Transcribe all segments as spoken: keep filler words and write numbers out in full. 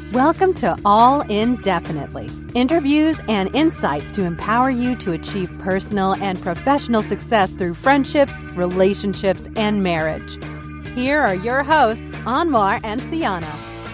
Welcome to All Indefinitely, interviews and insights to empower you to achieve personal and professional success through friendships, relationships, and marriage. Here are your hosts, Anwar and Siana.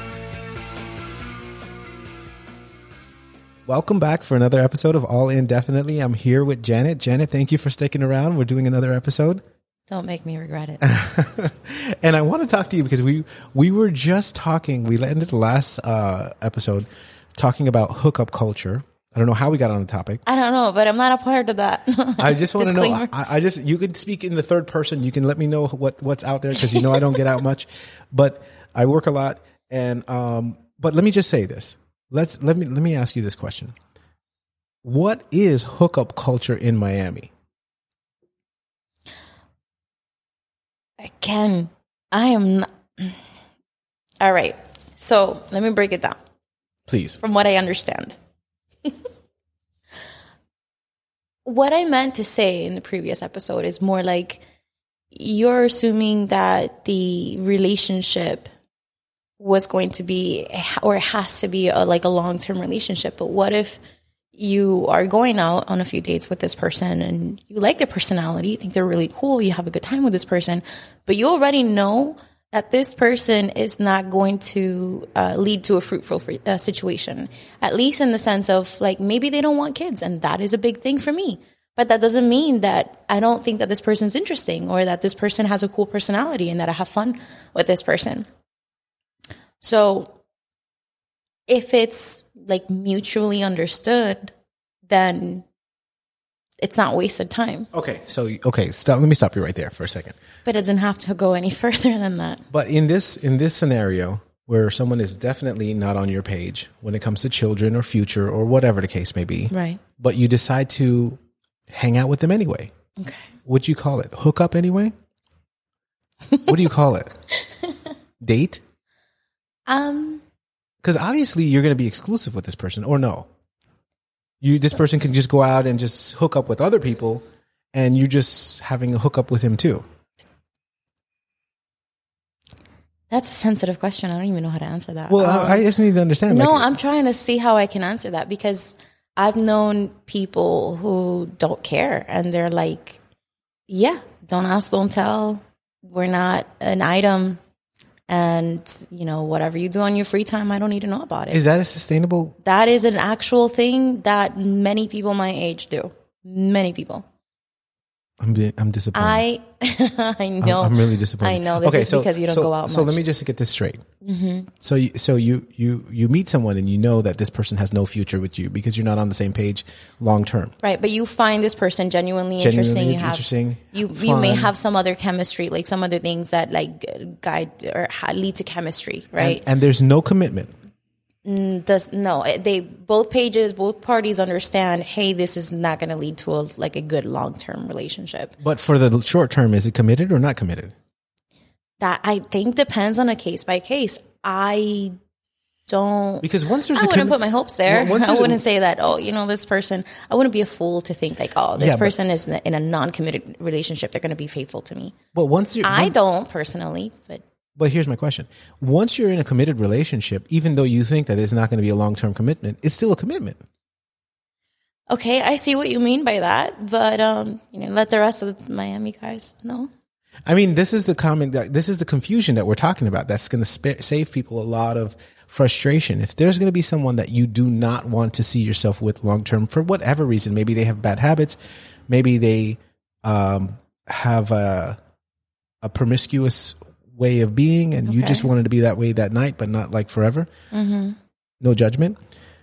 Welcome back for another episode of All Indefinitely. I'm here with Janet. Janet, thank you for sticking around. We're doing another episode. Don't make me regret it. And I want to talk to you because we we were just talking, we ended the last uh, episode talking about hookup culture. I don't know how we got on the topic. I don't know, but I'm not a part of that. I just want to know, I, I just, you can speak in the third person. You can let me know what, what's out there because you know I don't get out much, but I work a lot. And, um, but let me just say this. Let's, let me, let me ask you this question. What is hookup culture in Miami? Again, I am not. All right. So let me break it down. Please. From what I understand. What I meant to say in the previous episode is more like you're assuming that the relationship was going to be, or has to be a, like a long-term relationship. But what if you are going out on a few dates with this person and you like their personality, you think they're really cool, you have a good time with this person, but you already know that this person is not going to uh, lead to a fruitful uh, situation, at least in the sense of like, maybe they don't want kids, and that is a big thing for me. But that doesn't mean that I don't think that this person's interesting or that this person has a cool personality and that I have fun with this person. So if it's like mutually understood, then it's not wasted time. Okay. So, okay. Stop. Let me stop you right there for a second. But it doesn't have to go any further than that. But in this, in this scenario where someone is definitely not on your page when it comes to children or future or whatever the case may be, right? But you decide to hang out with them anyway. Okay. What'd you call it? Hook up anyway? What do you call it? Date? Um, Because obviously you're going to be exclusive with this person, or no? You, this person can just go out and just hook up with other people, and you're just having a hookup with him too. That's a sensitive question. I don't even know how to answer that. Well, um, I, I just need to understand. No, like, I'm trying to see how I can answer that because I've known people who don't care, and they're like, "Yeah, don't ask, don't tell. We're not an item." And, you know, whatever you do on your free time, I don't need to know about it. Is that a sustainable? That is an actual thing that many people my age do. Many people. I'm I'm disappointed. I I know. I'm, I'm really disappointed. I know. This okay, is so, because you don't so, go out So much. let me just get this straight. Mm-hmm. So you, so you, you, you meet someone and you know that this person has no future with you because you're not on the same page long term. Right, but you find this person genuinely, Genuinely interesting. You interesting, have you fun. you may have some other chemistry, like some other things that like guide or lead to chemistry, right? And, and there's no commitment. Does no? They both pages, both parties understand. Hey, this is not going to lead to a like a good long term relationship. But for the short term, is it committed or not committed? That I think depends on a case by case. I don't because once there's I a wouldn't commi- put my hopes there. Well, I wouldn't a, say that. Oh, you know, this person. I wouldn't be a fool to think like, oh, this yeah, person but, is in a non-committed relationship. They're going to be faithful to me. But once you're, I one, don't personally, but. But here's my question. Once you're in a committed relationship, even though you think that it's not going to be a long-term commitment, it's still a commitment. Okay, I see what you mean by that, but um, you know, let the rest of the Miami guys know. I mean, this is the common, this is the confusion that we're talking about. That's going to sp- save people a lot of frustration. If there's going to be someone that you do not want to see yourself with long-term for whatever reason, maybe they have bad habits, maybe they um, have a, a promiscuous way of being, and okay. you just wanted to be that way that night, but not like forever. Mm-hmm. No judgment.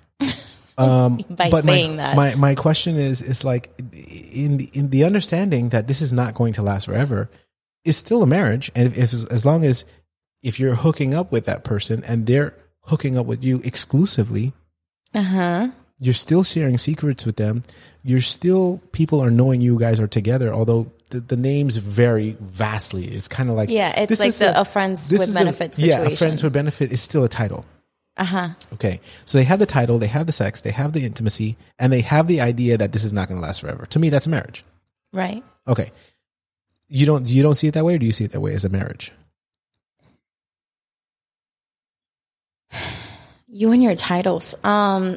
Um, By but saying my, that, my my question is is like in the, in the understanding that this is not going to last forever, it's still a marriage, and if, if as long as if you're hooking up with that person and they're hooking up with you exclusively, uh huh, you're still sharing secrets with them. You're still people are knowing you guys are together, although. The, the names vary vastly. It's kind of like yeah, it's like the, a, a friends with benefits a, situation. Yeah, a friends with benefit is still a title. Uh huh. Okay, so they have the title, they have the sex, they have the intimacy, and they have the idea that this is not going to last forever. To me, that's marriage. Right. Okay. You don't you don't see it that way, or do you see it that way as a marriage? You and your titles. Um,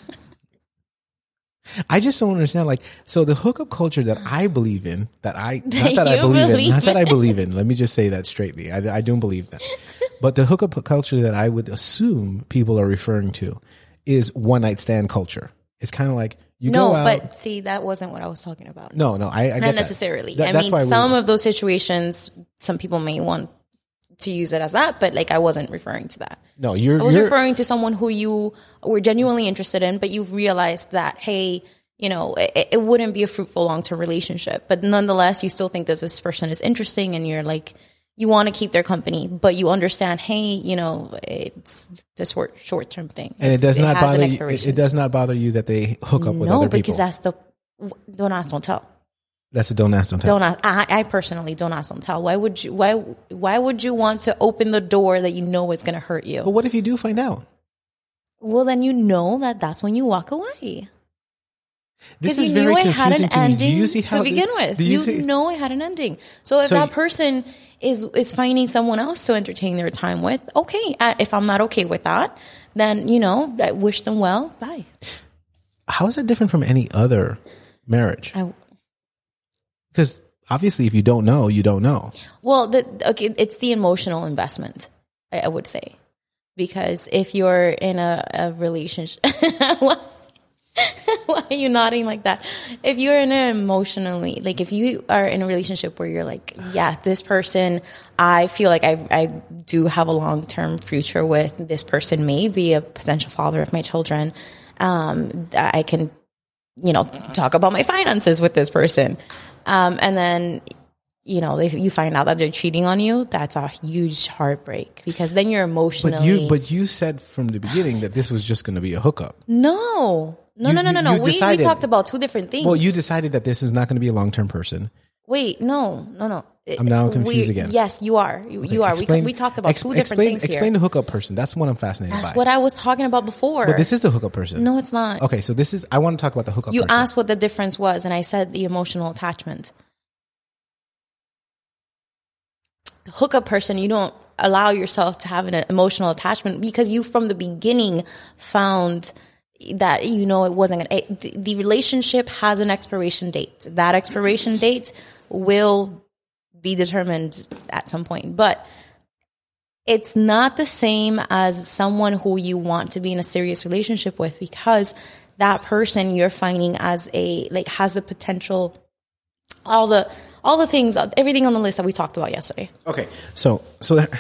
I just don't understand. Like, so the hookup culture that I believe in, that I, not that I You believe, believe in, not that I believe in, let me just say that straightly. I, I don't believe that. But the hookup culture that I would assume people are referring to is one night stand culture. It's kind of like you no, go out. but see, that wasn't what I was talking about. No, no, I, I Not get necessarily. that. That, I that's mean, why some we, of those situations, some people may want to use it as that, but like I wasn't referring to that. No, you're. I was you're, referring to someone who you were genuinely interested in, but you've realized that, hey, you know, it, it wouldn't be a fruitful long-term relationship. But nonetheless, you still think that this person is interesting and you're like, you want to keep their company, but you understand, hey, you know, it's the short, short-term thing. And it's, it does not it has an bother you. It, expiration. it does not bother you that they hook up with No, other people. because that's the, don't ask, don't tell. That's a don't ask, don't tell. Don't ask. I, I personally don't ask, don't tell. Why would you? Why? Why would you want to open the door that you know is going to hurt you? But what if you do find out? Well, then you know that that's when you walk away. This Because is you very knew it had confusing an to me. Do ending you see how to the- begin with. do You, see- know it had an ending. So if So that y- person is is finding someone else to entertain their time with, okay. Uh, if I'm not okay with that, then you know, I wish them well. Bye. How is that different from any other marriage? I, Because obviously, if you don't know, you don't know. Well, the, okay, it's the emotional investment, I, I would say, because if you're in a, a relationship, why, why are you nodding like that? If you're in an emotionally, like if you are in a relationship where you're like, yeah, this person, I feel like I, I do have a long-term future with this person, may be a potential father of my children. Um, I can, you know, talk about my finances with this person. Um, and then, you know, if you find out that they're cheating on you, that's a huge heartbreak because then you're emotionally. But you, but you said from the beginning that this was just going to be a hookup. no, no, You- no, no, no, you- no. you We, we decided- talked about two different things. Well, you decided that this is not going to be a long term person. Wait, no, no, no. I'm now confused we, again. Yes, you are. You, you are. Explain- we, we talked about ex- two different explain, things here. Explain the hookup person. That's what I'm fascinated That's by. what I was talking about before. But this is the hookup person. no, it's not. Okay, so this is. I want to talk about the hookup. You person. asked what the difference was, and I said the emotional attachment. The hookup person, you don't allow yourself to have an emotional attachment because you from the beginning found that, you know, it wasn't gonna, it, the, the relationship has an expiration date. That expiration date will be determined at some point, but it's not the same as someone who you want to be in a serious relationship with because that person you're finding as a, like, has the potential, all the, all the things, everything on the list that we talked about yesterday. Okay, so so that.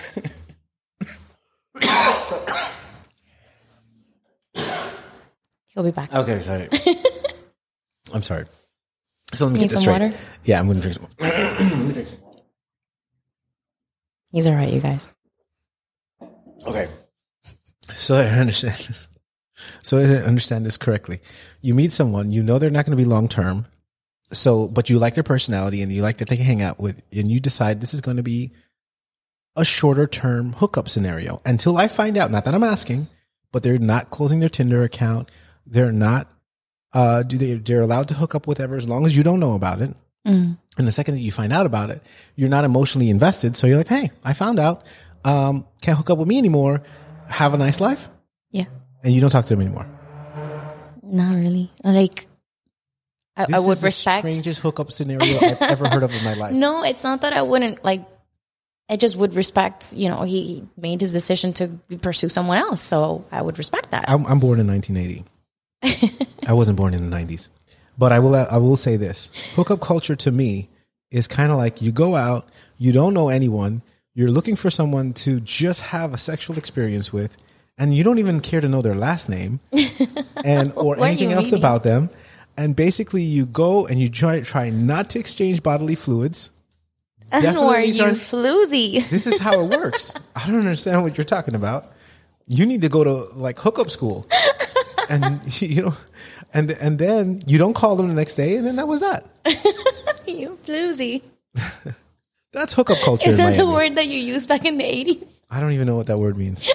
He'll be back. Okay, sorry. I'm sorry. So let me Need get this some straight. water? Yeah, I'm going to drink some. Let me drink some water. He's all right, you guys. Okay. So I understand. So as I understand this correctly, you meet someone, you know they're not going to be long term. So, but you like their personality and you like that they can hang out with, and you decide this is going to be a shorter term hookup scenario until I find out, not that I'm asking, but they're not closing their Tinder account. They're not, uh, do they, they're allowed to hook up with ever as long as you don't know about it. Mm. And the second that you find out about it, you're not emotionally invested. So you're like, hey, I found out, um, can't hook up with me anymore. Have a nice life. Yeah. And you don't talk to them anymore. Not really. Like, I, This I would is the respect. strangest hookup scenario I've ever heard of in my life. No, it's not that I wouldn't, like, I just would respect, you know, he, he made his decision to pursue someone else. So I would respect that. I'm, I'm born in nineteen eighty. I wasn't born in the nineties. But I will I will say this. Hookup culture to me is kind of like you go out, you don't know anyone, you're looking for someone to just have a sexual experience with, and you don't even care to know their last name and or What are anything you else meaning? about them. And basically you go and you try try not to exchange bodily fluids. Or Definitely you try- floozy. This is how it works. I don't understand what you're talking about. You need to go to like hookup school, and you know, and and then you don't call them the next day, and then that was that. You floozy. That's hookup culture. Is in that the Miami. word that you used back in the eighties? I don't even know what that word means.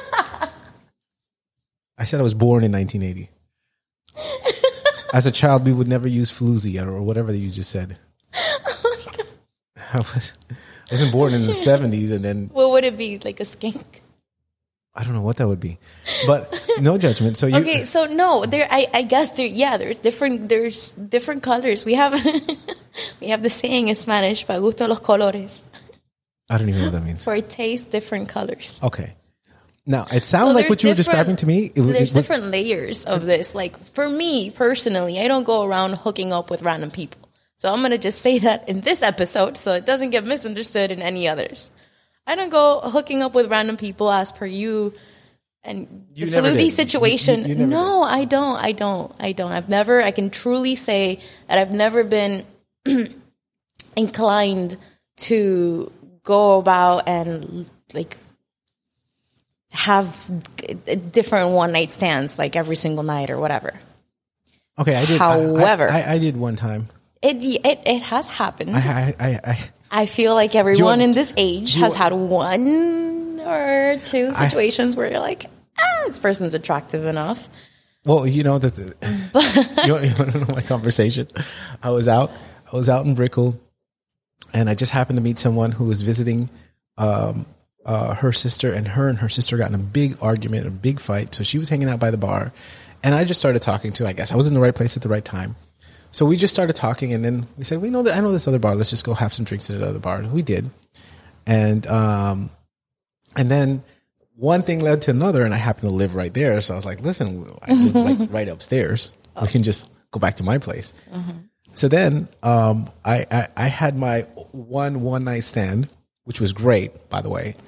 I said I was born in nineteen eighty. As a child, we would never use floozy or whatever you just said. Oh my God. I was, I wasn't born in the seventies, and then What would it be? Like a skink? I don't know what that would be, but no judgment. So you okay, so no, there. I, I guess there. Yeah, there's different. There's different colors. We have we have the saying in Spanish, "Pa gusto los colores." I don't even know what that means. For taste, different colors. Okay. Now it sounds So like what you were there's describing to me. It, was- There's it was- different layers of this. Like for me personally, I don't go around hooking up with random people. So I'm gonna just say that in this episode, so it doesn't get misunderstood in any others. I don't go hooking up with random people as per you and You the never floozy did. situation. You- you- you never no, I don't. I don't. I don't. I've never. I can truly say that I've never been inclined to go about and like have g- different one night stands like every single night or whatever. okay, I did. I- I- However- I, I did one time. It it it has happened. I, I, I, I I feel like everyone want- in this age do you has want- had one or two I- situations where you're like, ah, this person's attractive enough. well, you know that. The, you, want, you want to know my conversation? I was out. I was out in Brickell, and I just happened to meet someone who was visiting um, uh, her sister, and her and her sister got in a big argument, a big fight. So she was hanging out by the bar, and I just started talking to her. I guess I was in the right place at the right time. So we just started talking, and then we said, "We know that I know this other bar. Let's just go have some drinks at the other bar." And we did, and um, and then one thing led to another, and I happened to live right there. So I was like, "Listen, I live like right upstairs. We can just go back to my place." So then um, I, I I had my one one night stand, which was great, by the way.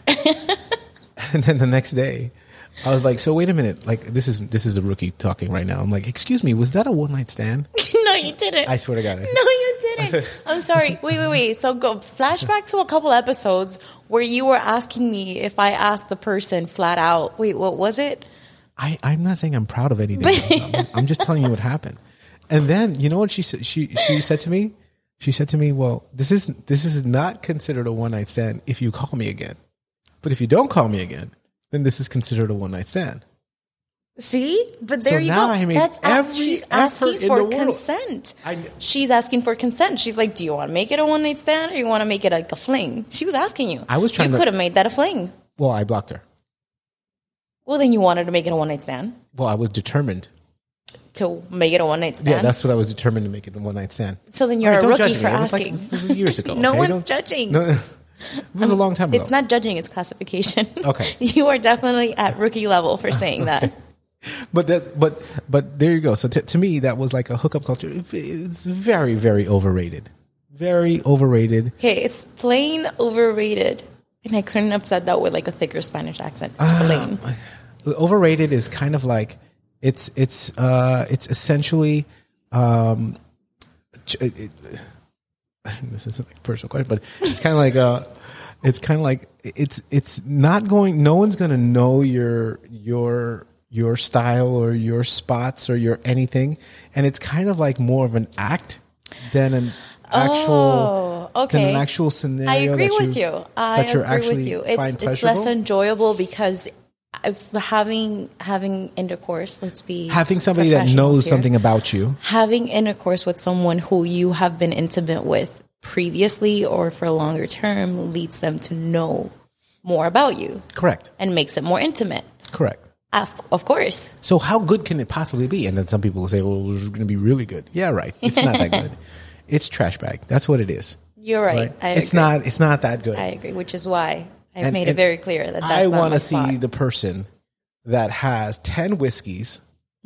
And then the next day, I was like, "So wait a minute, like this is this is a rookie talking right now." I'm like, "Excuse me, was that a one night stand?" No, you didn't. I swear to God. I- No, you didn't. I'm sorry. Wait, wait, wait. So go flashback to a couple episodes where you were asking me if I asked the person flat out. Wait, what was it? I, I'm not saying I'm proud of anything. I'm, I'm just telling you what happened. And then, you know what she said? She, she said to me, she said to me, well, this is, this is not considered a one night stand if you call me again. But if you don't call me again, then this is considered a one night stand. See, but So there you now go. I made That's every she's effort asking in for the world. consent. I- She's asking for consent. She's like, "Do you want to make it a one night stand, or you want to make it like a fling?" She was asking you. I was trying You to- could have made that a fling. Well, I blocked her. Well, then you wanted to make it a one night stand. Well, I was determined. To make it a one night stand. Yeah, that's what I was determined to make it a one night stand. So then you're All right, a don't rookie judge for me. It was like- asking. this was years ago. No okay? one's Don't- judging. No, no. It was a long time ago. It's not judging, it's classification. Okay. You are definitely at rookie level for saying that. But that, but, but there you go. So t- to me, that was like a hookup culture. It- It's very, very overrated. Very overrated. Okay, it's plain overrated. And I couldn't have said that with like a thicker Spanish accent. It's Ah. plain. Overrated is kind of like it's it's uh it's essentially um ch- it, it, this isn't like a personal question, but it's kind of like uh it's kind of like it's it's not going. No one's going to know your your your style or your spots or your anything, and it's kind of like more of an act than an actual Oh, okay. than an actual scenario. I agree that with you. I that you're agree actually with you. It's find it's less pleasurable. enjoyable because if having having intercourse, let's be Having somebody that professionals knows here. something about you. Having intercourse with someone who you have been intimate with previously or for a longer term leads them to know more about you Correct. and makes it more intimate. Correct. Of, of course. So how good can it possibly be? And then some people will say, well, it's going to be really good. Yeah, right. It's not that good. It's trash bag. That's what it is. You're right. Right? I It's agree. not, it's not that good. I agree, which is why I've And- made it and very clear that that's I not want my to see spot. the person that has ten whiskeys,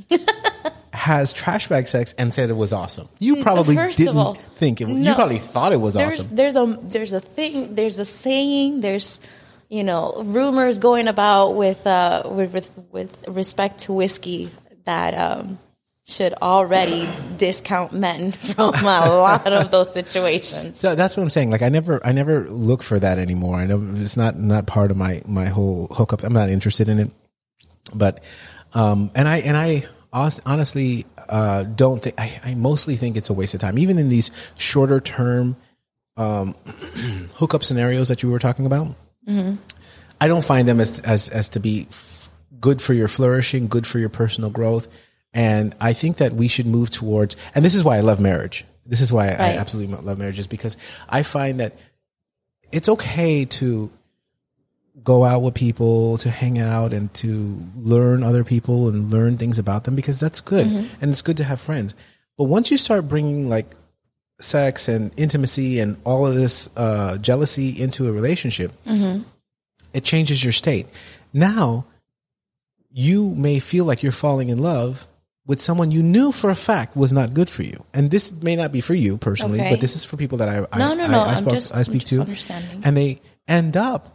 has trash bag sex, and said it was awesome. You probably First of didn't all, think it. You no. probably thought it was there's awesome. there's a there's a thing there's a saying there's you know rumors going about with uh with with, with respect to whiskey that um should already discount men from a lot of those situations. So that's what I'm saying. Like I never, I never look for that anymore. I know it's not not part of my my whole hookup. I'm not interested in it. But um, and I and I honestly uh, don't think. I, I mostly think it's a waste of time. Even in these shorter term um, hookup scenarios that you were talking about, mm-hmm. I don't find them as as as to be f- good for your flourishing, good for your personal growth. And I think that we should move towards, and this is why I love marriage. This is why I Right. absolutely love marriage, is because I find that it's okay to go out with people, to hang out and to learn other people and learn things about them, because that's good. Mm-hmm. And it's good to have friends. But once you start bringing like sex and intimacy and all of this uh, jealousy into a relationship, mm-hmm. it changes your state. Now, you may feel like you're falling in love with someone you knew for a fact was not good for you. And this may not be for you personally, okay. but this is for people that I, I, no, no, no. I, I, spoke, just, I speak to. And they end up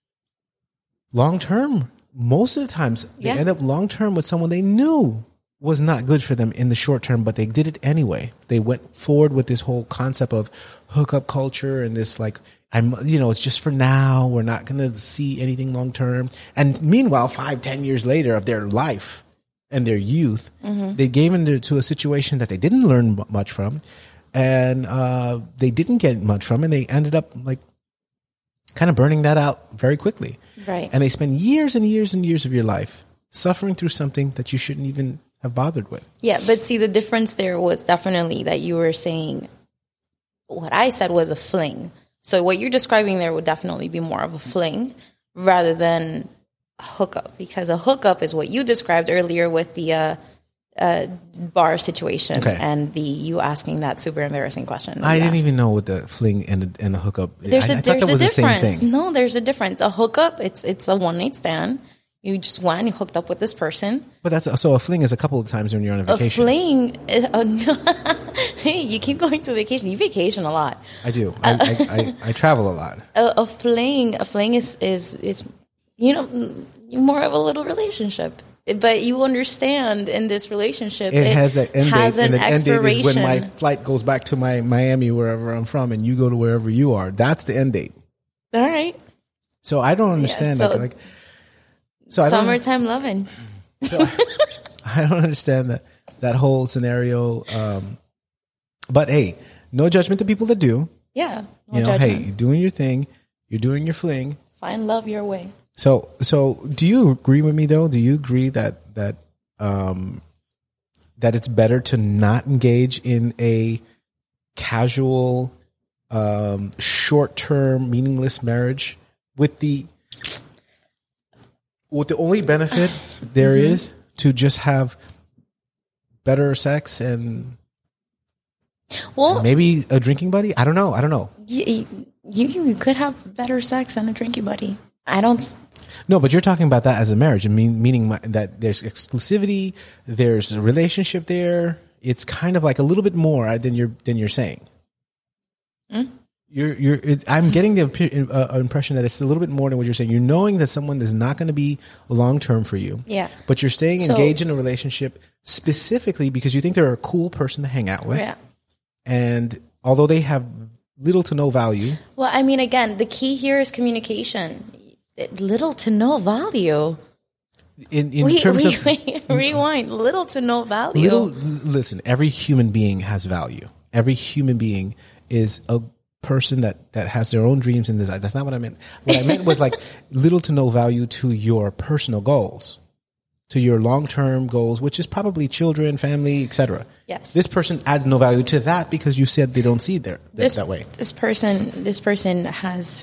long-term. Most of the times, they yeah. end up long-term with someone they knew was not good for them in the short term, but they did it anyway. They went forward with this whole concept of hookup culture and this like, I'm, you know, it's just for now. We're not going to see anything long-term. And meanwhile, five, ten years later of their life and their youth, mm-hmm. they gave into a situation that they didn't learn much from, and uh, they didn't get much from, and they ended up like kind of burning that out very quickly. Right. And they spend years and years and years of your life suffering through something that you shouldn't even have bothered with. Yeah, but see, the difference there was definitely that you were saying what I said was a fling. So what you're describing there would definitely be more of a fling rather than a hookup, because a hookup is what you described earlier with the uh, uh, bar situation okay. and the you asking that super embarrassing question. I didn't asked. even know what the fling and a, and a hookup. There's I, a, I there's thought that a was difference. The same thing. No, there's a difference. A hookup, it's it's a one night stand. You just went, you hooked up with this person. But that's so a fling is a couple of times when you're on a vacation. A fling, uh, no. Hey, you keep going to vacation. You vacation a lot. I do. I, I, I, I travel a lot. A, a fling, a fling is, is is you know more of a little relationship. But you understand in this relationship, it, it has an end has date, an and the end date is when my expiration. flight goes back to my Miami, wherever I'm from, and you go to wherever you are. That's the end date. All right. So I don't understand yeah, so, that. Like, so I summertime loving. So I, I don't understand that that whole scenario. Um, but hey, no judgment to people that do. Yeah, no you know, judgment. hey, you're doing your thing. You're doing your fling. Find love your way. So, so do you agree with me though? Do you agree that that um, that it's better to not engage in a casual, um, short-term, meaningless marriage with the with the only benefit there mm-hmm. is to just have better sex and well, and maybe a drinking buddy? I don't know. I don't know. You, you you could have better sex and a drinking buddy. I don't. No, but you're talking about that as a marriage, and mean, meaning my, that there's exclusivity, there's a relationship there. It's kind of like a little bit more than you're than you're saying. Mm? You're you're. It, I'm getting the uh, impression that it's a little bit more than what you're saying. You're knowing that someone is not going to be long term for you. Yeah. But you're staying so, engaged in a relationship specifically because you think they're a cool person to hang out with. Yeah. And although they have little to no value. Well, I mean, again, the key here is communication. Little to no value. In, in wait, terms wait, of wait, rewind. Little to no value. Little, listen, every human being has value. Every human being is a person that, that has their own dreams and desires. That's not what I meant. What I meant was like little to no value to your personal goals, to your long-term goals, which is probably children, family, et cetera. Yes. This person adds no value to that because you said they don't see it there that, this, that way. This person, this person has.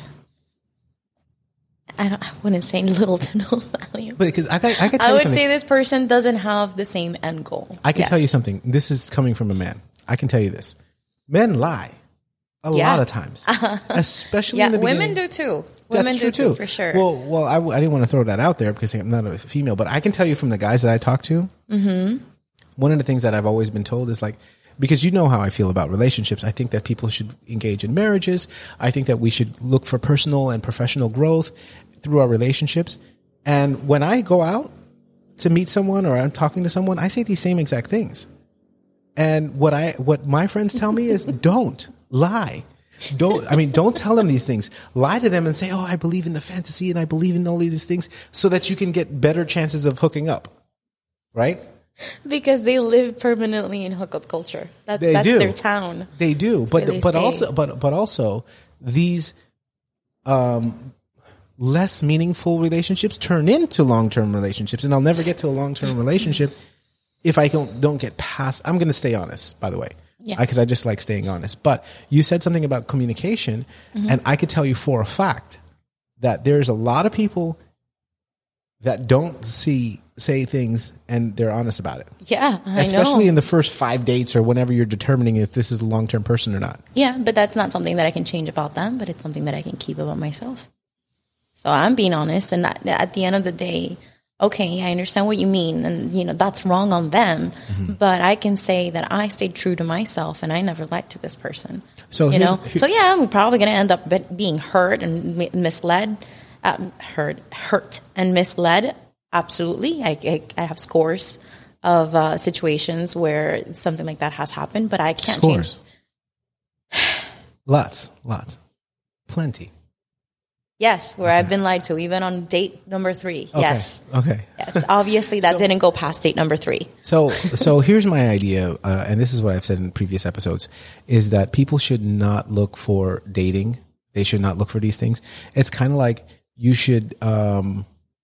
I, don't, I wouldn't say little to no value. But because I, I, I could tell I you would something. say this person doesn't have the same end goal. I can yes. tell you something. This is coming from a man. I can tell you this. Men lie a yeah. lot of times, especially yeah, in the beginning. women do too. Women That's do true too, too, for sure. Well, well, I, I didn't want to throw that out there because I'm not a female, but I can tell you from the guys that I talk to. Mm-hmm. One of the things that I've always been told is like, because you know how I feel about relationships. I think that people should engage in marriages. I think that we should look for personal and professional growth through our relationships. And when I go out to meet someone or I'm talking to someone, I say these same exact things. And what I, what my friends tell me is don't lie. Don't, I mean, don't tell them these things. Lie to them and say, oh, I believe in the fantasy and I believe in all these things so that you can get better chances of hooking up. Right? Because they live permanently in hookup culture. That's, they that's do. their town. They do. That's but, they but stay. also, but, but also these, um, less meaningful relationships turn into long-term relationships. And I'll never get to a long-term relationship if I don't, don't get past, I'm going to stay honest, by the way. Yeah. Because I, I just like staying honest. But you said something about communication, mm-hmm. and I could tell you for a fact that there's a lot of people that don't see say things and they're honest about it. Yeah, I Especially know. in the first five dates or whenever you're determining if this is a long-term person or not. Yeah, but that's not something that I can change about them, but it's something that I can keep about myself. So I'm being honest, and at the end of the day, okay, I understand what you mean, and you know that's wrong on them, mm-hmm. but I can say that I stayed true to myself, and I never lied to this person. So you know, here, so yeah, we're probably going to end up being hurt and misled, um, hurt, hurt and misled. Absolutely, I, I, I have scores of uh, situations where something like that has happened, but I can't scores. change. Lots, lots, plenty. Yes, where okay. I've been lied to, even on date number three. Okay. Yes. Okay. Yes. Obviously, that so, didn't go past date number three. So, so here's my idea, uh, and this is what I've said in previous episodes, is that people should not look for dating. They should not look for these things. It's kind of like you should um,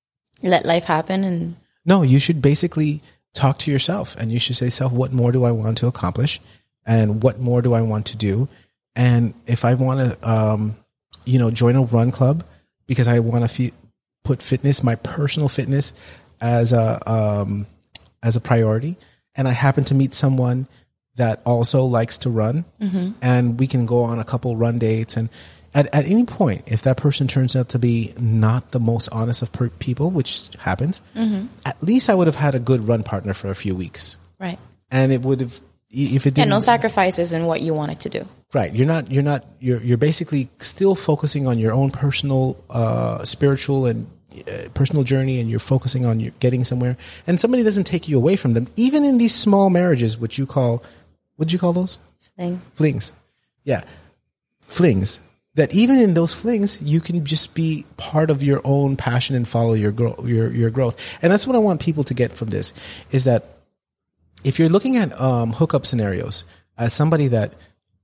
let life happen, and no, you should basically talk to yourself, and you should say, "Self, what more do I want to accomplish, and what more do I want to do, and if I want to." Um, you know, join a run club because I want to f- put fitness, my personal fitness as a, um, as a priority. And I happen to meet someone that also likes to run mm-hmm. and we can go on a couple run dates. And at, at any point, if that person turns out to be not the most honest of per- people, which happens, mm-hmm. at least I would have had a good run partner for a few weeks. Right. And it would have, if it didn't. Yeah, no sacrifices in what you wanted to do. Right. You're not, you're not, you're, you're basically still focusing on your own personal, uh, spiritual and uh, personal journey, and you're focusing on your getting somewhere, and somebody doesn't take you away from them, even in these small marriages, which you call, what did you call those? Fling. Flings. Yeah. Flings. That even in those flings, you can just be part of your own passion and follow your growth, your, your growth. And that's what I want people to get from this, is that if you're looking at, um, hookup scenarios as somebody that,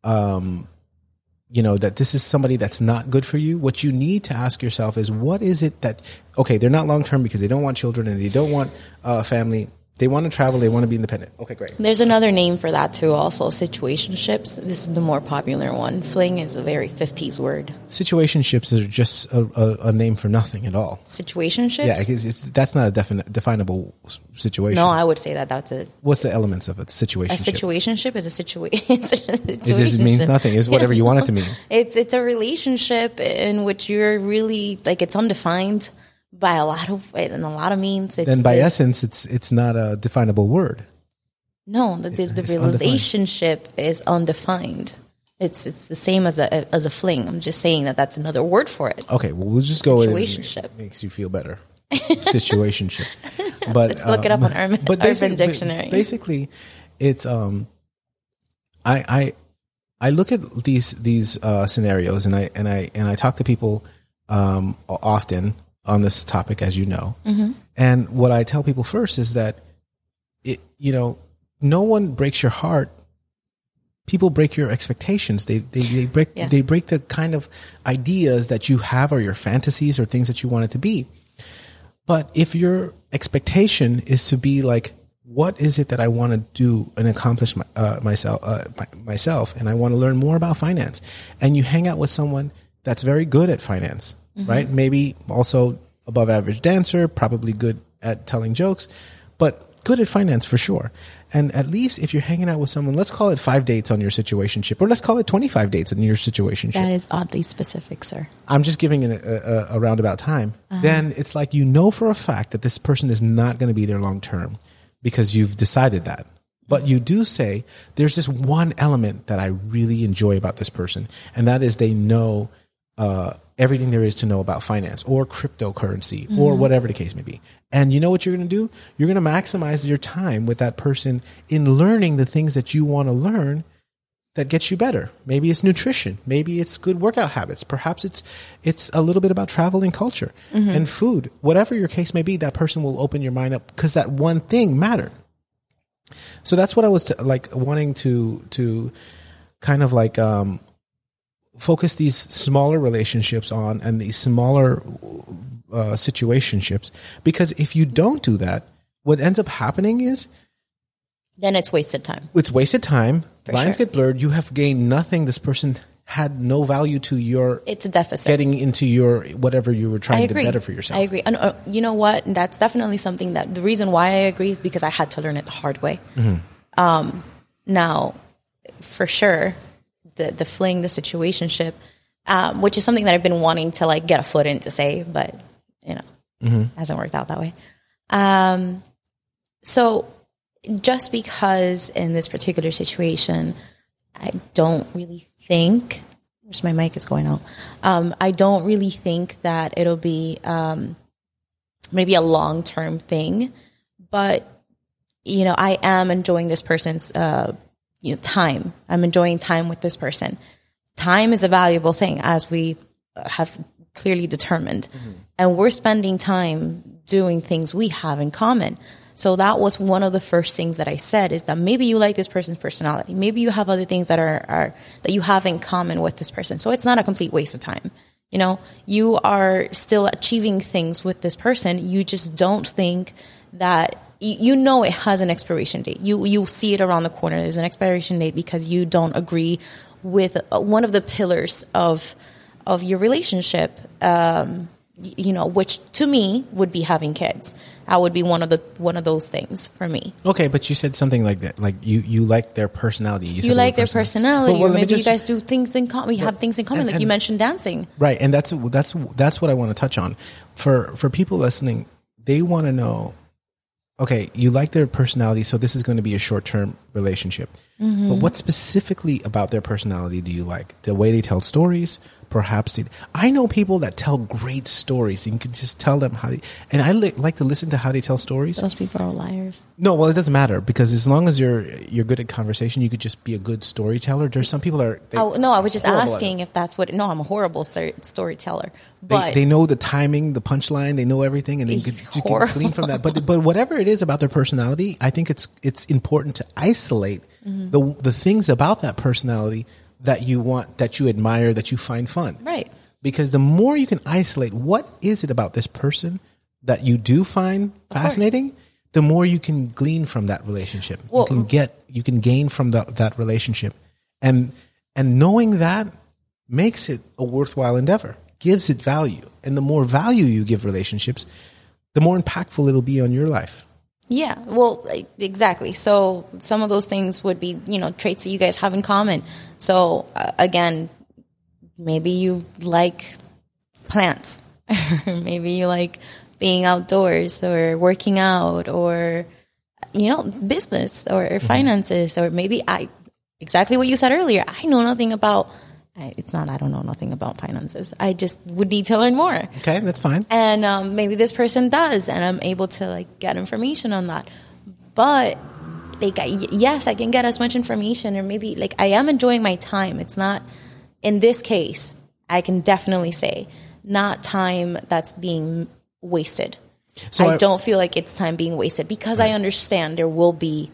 um, you know, that this is somebody that's not good for you, what you need to ask yourself is, what is it that, okay, they're not long-term because they don't want children and they don't want a uh, family. They want to travel. They want to be independent. Okay, great. There's another name for that too, also situationships. This is the more popular one. Fling is a very fifties word. Situationships are just a, a, a name for nothing at all. Situationships? Yeah, it's, it's, that's not a defini- definable situation. No, I would say that that's a... What's the elements of a situationship? A situationship is a, situa- it's a situationship. It just means nothing. It's whatever you want it to mean. It's, it's a relationship in which you're really, like, it's undefined. By a lot of and a lot of means, it's then by this, essence, it's it's not a definable word. No, the, the, the relationship undefined. is undefined. It's it's the same as a as a fling. I'm just saying that that's another word for it. Okay, well we'll just go. Situationship it makes you feel better. Situationship, but let's look um, it up on Urban, but Urban Dictionary. Basically, it's um, I I I look at these these uh, scenarios and I and I and I talk to people um often on this topic, as you know. Mm-hmm. And what I tell people first is that, it, you know, no one breaks your heart. People break your expectations. They, they, they break, yeah. they break the kind of ideas that you have or your fantasies or things that you want it to be. But if your expectation is to be like, what is it that I want to do and accomplish my, uh, myself, uh, my, myself, and I want to learn more about finance, and you hang out with someone that's very good at finance, mm-hmm. right? Maybe also above average dancer, probably good at telling jokes, but good at finance for sure. And at least if you're hanging out with someone, let's call it five dates on your situationship, or let's call it twenty-five dates on your situationship. That is oddly specific, sir. I'm just giving it a, a, a roundabout time. Uh-huh. Then it's like, you know for a fact that this person is not going to be there long term because you've decided that. But you do say, there's this one element that I really enjoy about this person, and that is they know uh, everything there is to know about finance or cryptocurrency mm-hmm. or whatever the case may be. And you know what you're going to do? You're going to maximize your time with that person in learning the things that you want to learn that gets you better. Maybe it's nutrition. Maybe it's good workout habits. Perhaps it's it's a little bit about travel and culture mm-hmm. and food. Whatever your case may be, that person will open your mind up because that one thing mattered. So that's what I was t- like wanting to to kind of like um, focus these smaller relationships on and these smaller uh, situationships, because if you don't do that, what ends up happening is then it's wasted time. It's wasted time. For Lines sure. get blurred. You have gained nothing. This person had no value to your it's a deficit getting into your whatever you were trying to better for yourself. I agree. And uh, you know what? That's definitely something that the reason why I agree is because I had to learn it the hard way. Mm-hmm. Um, now, for sure, the the fling, the situationship, um, which is something that I've been wanting to like get a foot in to say, but you know, mm-hmm. hasn't worked out that way. Um, so just because in this particular situation, I don't really think, just my mic is going out. Um, I don't really think that it'll be um, maybe a long-term thing, but you know, I am enjoying this person's uh, you know time. I'm enjoying time with this person. Time is a valuable thing, as we have clearly determined, mm-hmm. and we're spending time doing things we have in common. So that was one of the first things that I said, is that maybe you like this person's personality. Maybe you have other things that are, are that you have in common with this person. So it's not a complete waste of time. You know, you are still achieving things with this person. You just don't think that, you, you know, it has an expiration date. You, you see it around the corner. There's an expiration date because you don't agree with one of the pillars of, of your relationship. Um, you know, which to me would be having kids. That would be one of the one of those things for me. Okay, but you said something like that, like you, you like their personality. You, you like their personality, well, well, or maybe just, you guys do things in common. We well, have things in common, and, like and, you mentioned dancing, right? And that's that's that's what I want to touch on. For for people listening, they want to know. Okay, you like their personality, so this is going to be a short term relationship. Mm-hmm. But what specifically about their personality do you like? The way they tell stories. Perhaps they, I know people that tell great stories. You can just tell them how they, and I li- like to listen to how they tell stories. Those people are liars. No, well, it doesn't matter, because as long as you're you're good at conversation, you could just be a good storyteller. There's some people that are. They, oh, no, I was just asking if that's what. No, I'm a horrible story, storyteller. But they, they know the timing, the punchline. They know everything, and then you can, you can glean from that. But but whatever it is about their personality, I think it's it's important to isolate mm-hmm. the the things about that personality that you want, that you admire, that you find fun. Right. Because the more you can isolate what is it about this person that you do find fascinating, the more you can glean from that relationship. Well, you can get, you can gain from the, that relationship. And, and knowing that makes it a worthwhile endeavor, gives it value. And the more value you give relationships, the more impactful it'll be on your life. Yeah, well, exactly. So some of those things would be, you know, traits that you guys have in common. So uh, again, maybe you like plants, or maybe you like being outdoors or working out, or, you know, business or, or finances, or maybe I, exactly what you said earlier. I know nothing about, it's not, I don't know nothing about finances. I just would need to learn more. Okay, that's fine. And um, maybe this person does, and I'm able to like get information on that. But like, I, yes, I can get as much information, or maybe like I am enjoying my time. It's not, in this case, I can definitely say not time that's being wasted. So I, I don't feel like it's time being wasted, because right. I understand there will be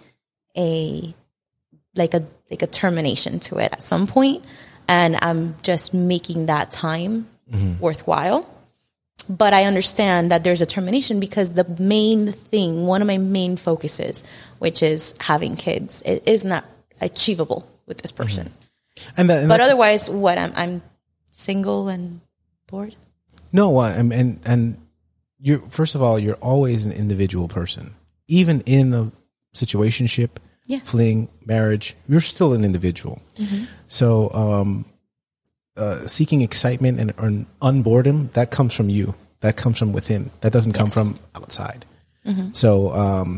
a like a like a termination to it at some point. And I'm just making that time mm-hmm. worthwhile. But I understand that there's a termination, because the main thing, one of my main focuses, which is having kids, it is not achievable with this person. Mm-hmm. And, that, and but otherwise, what I'm I'm single and bored. No, uh, and and and you're first of all, you're always an individual person, even in a situationship. Yeah. Fling, marriage, you're still an individual. Mm-hmm. So, um, uh, seeking excitement and, and unboredom, that comes from you. That comes from within. That doesn't come yes. from outside. Mm-hmm. So, um,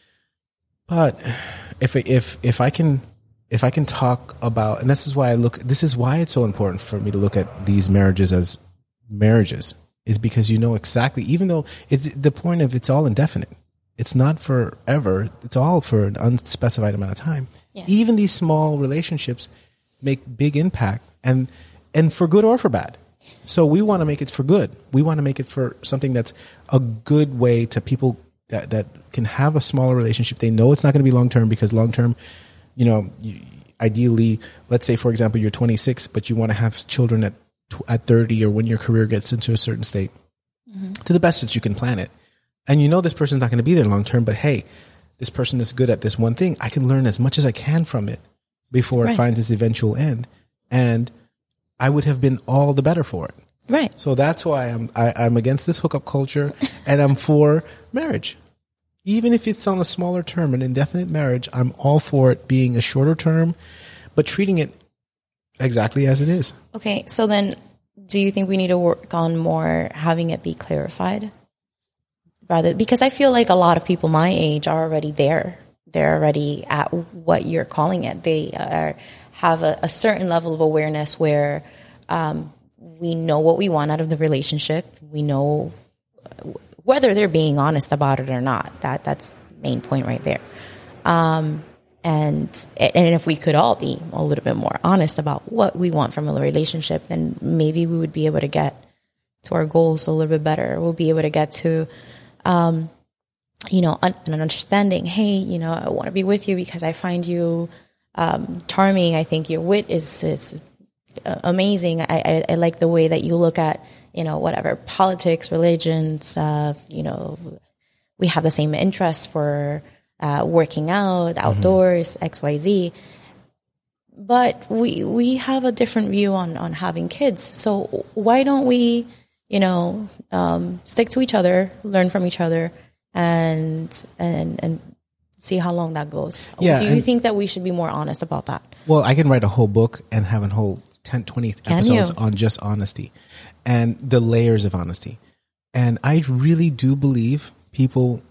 but if, if, if I can, if I can talk about, and this is why I look, this is why it's so important for me to look at these marriages as marriages, is because you know exactly, even though it's the point of it's all indefinite. It's not forever. It's all for an unspecified amount of time. Yeah. Even these small relationships make big impact, and and for good or for bad. So we want to make it for good. We want to make it for something that's a good way to people that, that can have a smaller relationship. They know it's not going to be long term, because long term, you know, you, ideally, let's say, for example, you're twenty-six, but you want to have children at at thirty, or when your career gets into a certain state, mm-hmm. to the best that you can plan it. And you know this person's not going to be there long term, but hey, this person is good at this one thing. I can learn as much as I can from it before right. it finds its eventual end. And I would have been all the better for it. Right. So that's why I'm I, I'm against this hookup culture, and I'm for marriage. Even if it's on a smaller term, an indefinite marriage, I'm all for it being a shorter term, but treating it exactly as it is. Okay, so then do you think we need to work on more having it be clarified? Rather, because I feel like a lot of people my age are already there. They're already at what you're calling it. They are, have a, a certain level of awareness where um, we know what we want out of the relationship. We know whether they're being honest about it or not. That that's the main point right there. Um, and and if we could all be a little bit more honest about what we want from a relationship, then maybe we would be able to get to our goals a little bit better. We'll be able to get to, um, you know, un- an understanding. Hey, you know, I want to be with you because I find you um, charming. I think your wit is is amazing. I, I, I like the way that you look at, you know, whatever, politics, religions, uh, you know, we have the same interests for uh, working out, outdoors, mm-hmm. X Y Z. But we we have a different view on, on having kids. So why don't we, you know, um, stick to each other, learn from each other, and and and see how long that goes. Yeah, Do you think that we should be more honest about that? Well, I can write a whole book and have a whole ten, twenty Can episodes you? on just honesty and the layers of honesty. And I really do believe people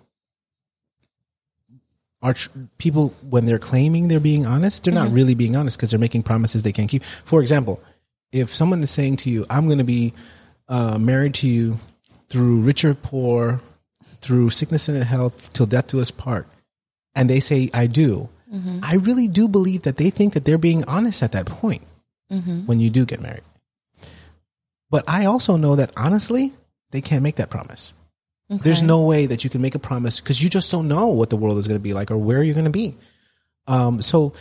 are tr- people when they're claiming they're being honest, they're mm-hmm. not really being honest because they're making promises they can't keep. For example, if someone is saying to you, I'm going to be uh, married to you through rich or poor, through sickness and health, till death do us part, and they say, I do, mm-hmm. I really do believe that they think that they're being honest at that point mm-hmm. when you do get married. But I also know that, honestly, they can't make that promise. Okay. There's no way that you can make a promise because you just don't know what the world is going to be like or where you're going to be. Um, so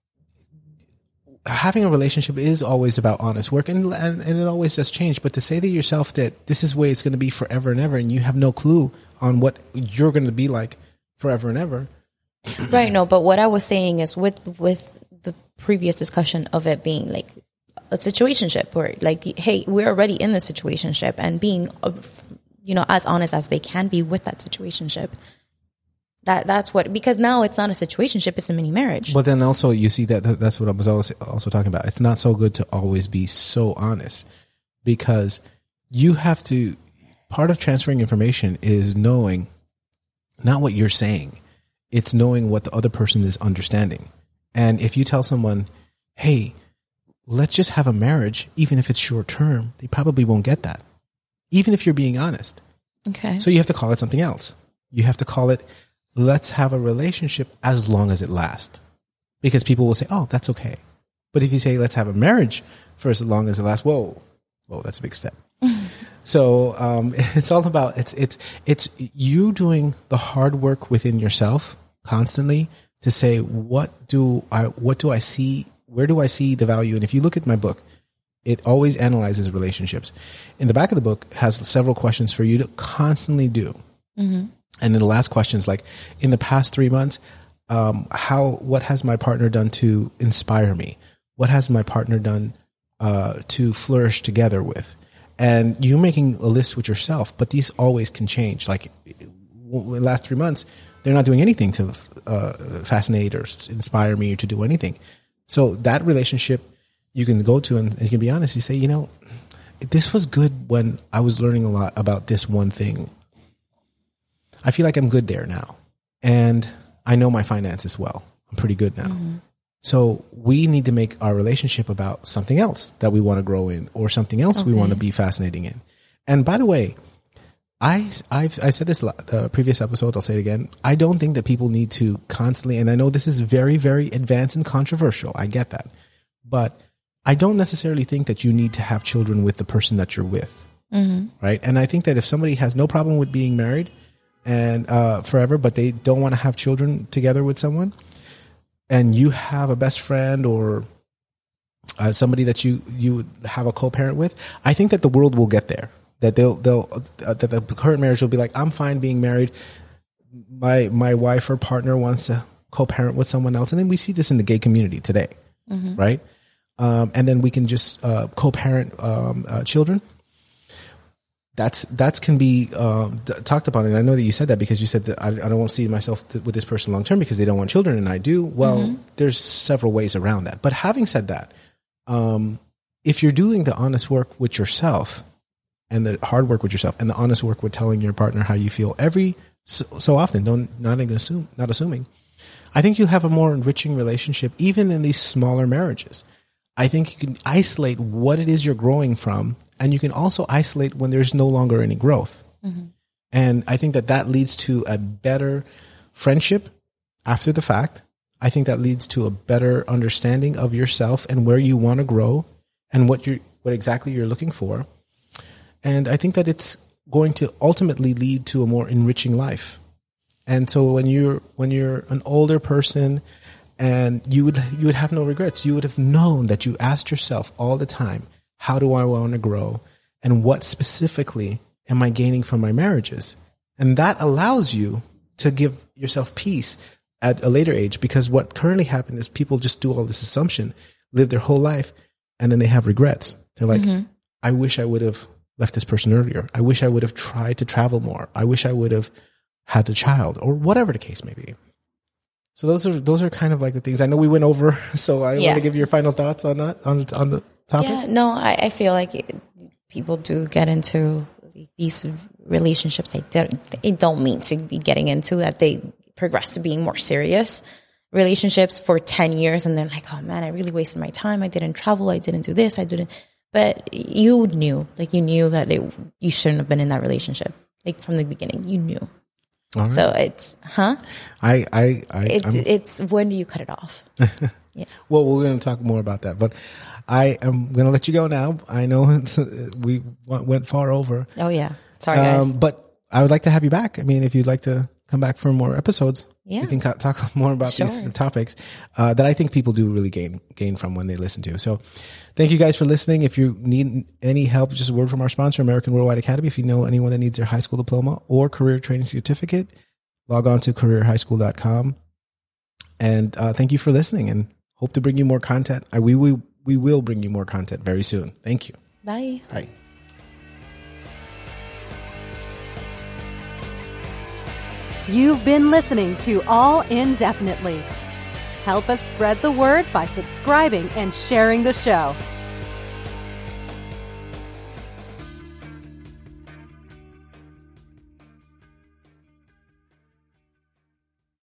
having a relationship is always about honest work, and, and, and it always does change. But to say to yourself that this is the way it's going to be forever and ever, and you have no clue on what you're going to be like forever and ever. Right. No, but what I was saying is with, with the previous discussion of it being like a situationship, where like, hey, we're already in the situationship, and being, you know, as honest as they can be with that situationship. That that's what, because now it's not a situationship, it's a mini marriage. But then also you see that, that that's what I was also, also talking about. It's not so good to always be so honest, because you have to, part of transferring information is knowing not what you're saying. It's knowing what the other person is understanding. And if you tell someone, hey, let's just have a marriage, even if it's short term, they probably won't get that, even if you're being honest. Okay. So you have to call it something else. You have to call it, let's have a relationship as long as it lasts. Because people will say, oh, that's okay. But if you say, let's have a marriage for as long as it lasts, whoa, whoa, that's a big step. So um, it's all about, it's, it's, it's you doing the hard work within yourself constantly to say, what do I, what do I see? Where do I see the value? And if you look at my book, it always analyzes relationships. In the back of the book has several questions for you to constantly do. Mm-hmm. And then the last question is like, in the past three months, um, how, what has my partner done to inspire me? What has my partner done uh, to flourish together with? And you're making a list with yourself, but these always can change. Like in the last three months, they're not doing anything to uh, fascinate or inspire me or to do anything. So that relationship you can go to and, and you can be honest. You say, you know, this was good when I was learning a lot about this one thing. I feel like I'm good there now. And I know my finances well. I'm pretty good now. Mm-hmm. So we need to make our relationship about something else that we want to grow in, or something else okay. we want to be fascinating in. And by the way, I, I've, I said this the previous episode, I'll say it again. I don't think that people need to constantly, and I know this is very, very advanced and controversial. I get that. But I don't necessarily think that you need to have children with the person that you're with. Mm-hmm. Right. And I think that if somebody has no problem with being married and uh, forever, but they don't want to have children together with someone, and you have a best friend or uh, somebody that you, you have a co-parent with, I think that the world will get there. That they'll they'll uh, that the current marriage will be like, I'm fine being married. My my wife or partner wants to co-parent with someone else, and then we see this in the gay community today, mm-hmm. right? um, and then we can just uh, co-parent um, uh, children. That's that's can be uh, d- talked about, and I know that you said that because you said that I, I don't want to see myself th- with this person long term because they don't want children, and I do. Well, mm-hmm. there's several ways around that. But having said that, um, if you're doing the honest work with yourself, and the hard work with yourself, and the honest work with telling your partner how you feel every so, so often, don't not even assume, not assuming, I think you'll have a more enriching relationship, even in these smaller marriages. I think you can isolate what it is you're growing from, and you can also isolate when there's no longer any growth. Mm-hmm. And I think that that leads to a better friendship after the fact. I think that leads to a better understanding of yourself and where you want to grow and what you're, what exactly you're looking for. And I think that it's going to ultimately lead to a more enriching life. And so when you're, when you're an older person, and you would you would have no regrets. You would have known that you asked yourself all the time, how do I want to grow? And what specifically am I gaining from my marriages? And that allows you to give yourself peace at a later age, because what currently happens is people just do all this assumption, live their whole life, and then they have regrets. They're like, mm-hmm. I wish I would have left this person earlier. I wish I would have tried to travel more. I wish I would have had a child, or whatever the case may be. So those are those are kind of like the things. I know we went over, so I yeah. want to give your final thoughts on that on on the topic. Yeah, no, I, I feel like it, people do get into these relationships they don't, they don't mean to be getting into, that they progress to being more serious relationships for ten years, and then like, oh man, I really wasted my time. I didn't travel. I didn't do this. I didn't. But you knew, like you knew that it, you shouldn't have been in that relationship, like from the beginning. You knew. Right. So it's, huh? I, I, I it's, I'm, it's when do you cut it off? Yeah. Well, we're going to talk more about that, but I am going to let you go now. I know we went far over. Oh yeah. Sorry guys. Um, but I would like to have you back. I mean, if you'd like to come back for more episodes, yeah. we can talk more about sure. these topics uh, that I think people do really gain gain from when they listen to. So thank you guys for listening. If you need any help, just a word from our sponsor, American Worldwide Academy. If you know anyone that needs their high school diploma or career training certificate, log on to career high school dot com. And uh, thank you for listening, and hope to bring you more content. I, we, we, we will bring you more content very soon. Thank you. Bye. Bye. You've been listening to All Indefinitely. Help us spread the word by subscribing and sharing the show.